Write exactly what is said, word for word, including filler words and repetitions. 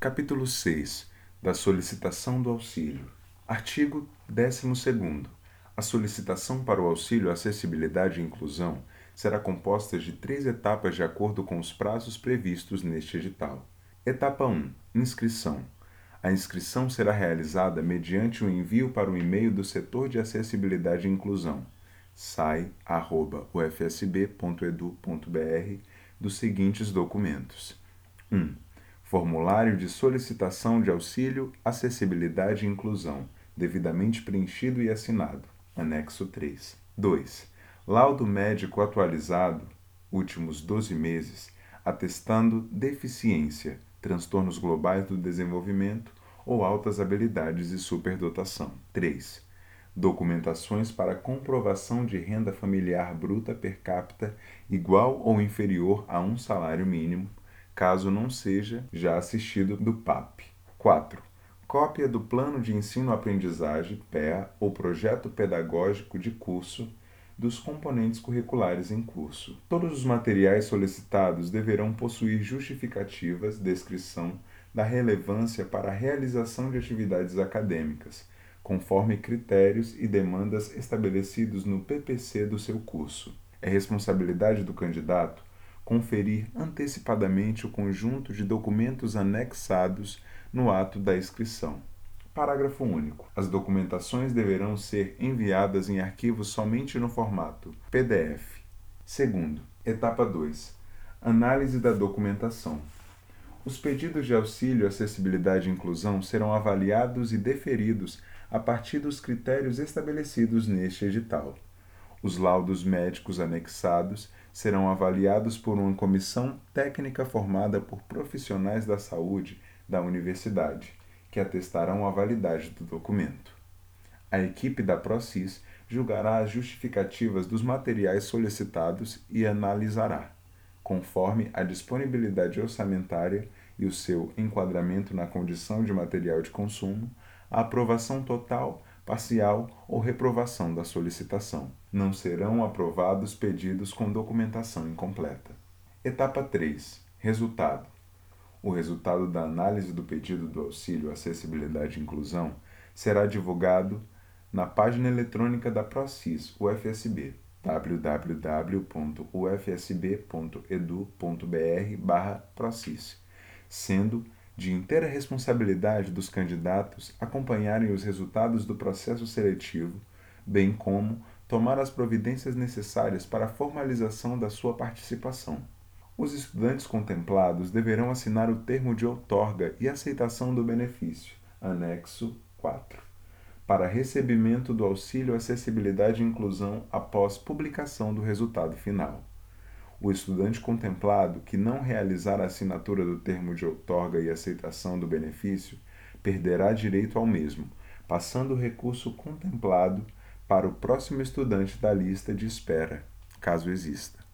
Capítulo seis da solicitação do auxílio. Artigo décimo segundo. A solicitação para o auxílio acessibilidade e inclusão será composta de três etapas de acordo com os prazos previstos neste edital. Etapa um. Inscrição. A inscrição será realizada mediante o envio para o e-mail do Setor de Acessibilidade e Inclusão, s a i arroba u f s b ponto e d u ponto b r, dos seguintes documentos. um. Formulário de solicitação de auxílio, acessibilidade e inclusão, devidamente preenchido e assinado. Anexo três. dois. Laudo médico atualizado, últimos doze meses, atestando deficiência, transtornos globais do desenvolvimento ou altas habilidades e superdotação. três. Documentações para comprovação de renda familiar bruta per capita igual ou inferior a um salário mínimo, caso não seja já assistido do P A P. quatro. Cópia do Plano de Ensino-Aprendizagem, P E A, ou Projeto Pedagógico de Curso, dos componentes curriculares em curso. Todos os materiais solicitados deverão possuir justificativas, descrição da relevância para a realização de atividades acadêmicas, conforme critérios e demandas estabelecidos no P P C do seu curso. É responsabilidade do candidato conferir antecipadamente o conjunto de documentos anexados no ato da inscrição. Parágrafo único. As documentações deverão ser enviadas em arquivo somente no formato P D F. Segundo, etapa dois. Análise da documentação. Os pedidos de auxílio, acessibilidade e inclusão serão avaliados e deferidos a partir dos critérios estabelecidos neste edital. Os laudos médicos anexados serão avaliados por uma comissão técnica formada por profissionais da saúde da universidade, que atestarão a validade do documento. A equipe da Procis julgará as justificativas dos materiais solicitados e analisará, conforme a disponibilidade orçamentária e o seu enquadramento na condição de material de consumo, a aprovação total, parcial ou reprovação da solicitação. Não serão aprovados pedidos com documentação incompleta. Etapa três. Resultado. O resultado da análise do pedido do auxílio acessibilidade e inclusão será divulgado na página eletrônica da Procis U F S B, w w w ponto u f s b ponto e d u ponto b r barra procis, sendo de inteira responsabilidade dos candidatos acompanharem os resultados do processo seletivo, bem como tomar as providências necessárias para a formalização da sua participação. Os estudantes contemplados deverão assinar o termo de outorga e aceitação do benefício, anexo quatro, para recebimento do auxílio acessibilidade e inclusão após publicação do resultado final. O estudante contemplado que não realizar a assinatura do termo de outorga e aceitação do benefício perderá direito ao mesmo, passando o recurso contemplado para o próximo estudante da lista de espera, caso exista.